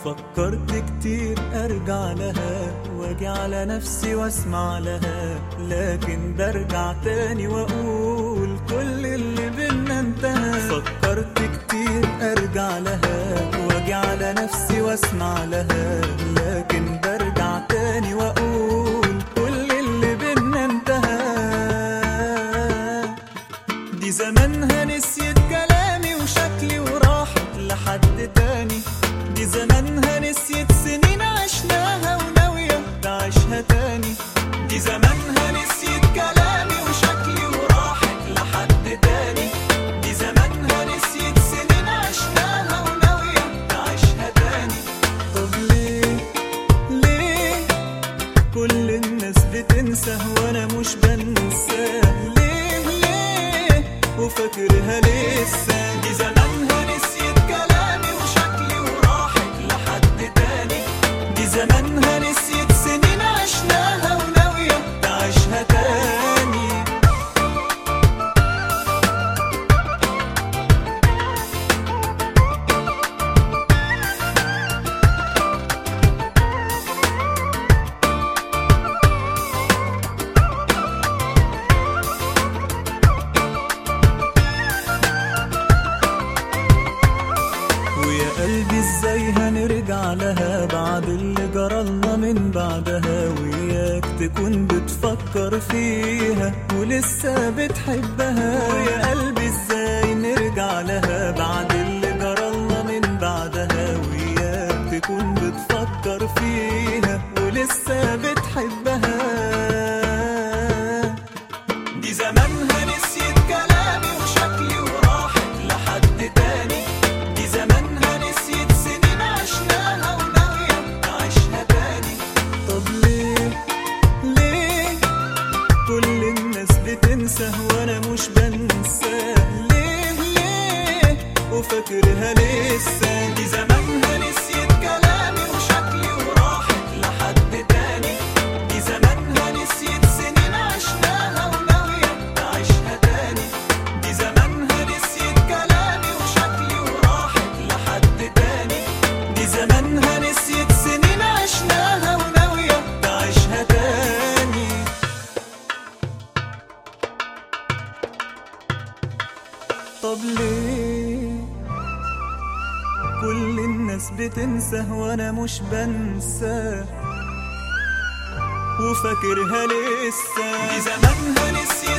فكرت كتير ارجع لها واجي على نفسي واسمع لها، لكن برجع تاني واقول كل اللي بينا انتهى. فكرت كتير ارجع لها واجي على نفسي واسمع لها، لكن برجع تاني واقول كل اللي بينا انتهى. دي زمانها نسيت كلامي وشكلي وراحت لحد تاني. دي زمانها نسيت سنين عشناها وناوية تعيشها تاني. دي زمانها نسيت كلامي وشكلي وراحت لحد تاني. دي زمانها نسيت سنين عشناها وناوية تعيشها تاني. طب ليه كل الناس بتنسى وانا مش بنساه؟ ليه وفاكرها لسه؟ دي زمانها نسيت كلامي وشكلي وراحت لحد تاني. دي زمانها نسيت سنين عشناها وناوية تعيشها تاني. قلبي ازاي هنرجع لها بعد اللي جرالنا من بعدها؟ وياك تكون بتفكر فيها ولسه بتحبها. ويا قلبي ازاي نرجع لها بعد اللي جرالنا من بعدها؟ وياك تكون بتفكر فيها ولسه بتحبها. دي زمانها نسيت كلامي وشكلي وراحت لحد تاني. دي زمانها نسيت سنين عشناها وناوية تعيشها تاني. طب ليه كل الناس بتنسى وانا مش بنساه؟ ليه وفاكرها لسه؟ دي زمانها نسيت كلامي وشكلي وراحت لحد تاني. دي زمانها نسيت سنين عشناها وناوية تعيشها تاني. دي زمانها نسيت كلامي وشكلي وراحت لحد تاني. دي زمانها نسيت سنين عشناها وناوية تعيشها تاني. طب ليه كل الناس بتنسى وانا مش بنساه وفاكرها لسه؟ دي زمانها نسيت